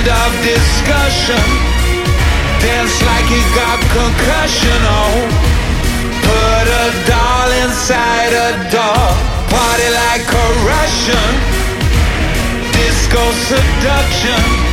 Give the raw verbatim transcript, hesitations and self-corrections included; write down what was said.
end of discussion. Dance like you got concussion, oh. Put a doll inside a doll. Party like a Russian. Disco seduction.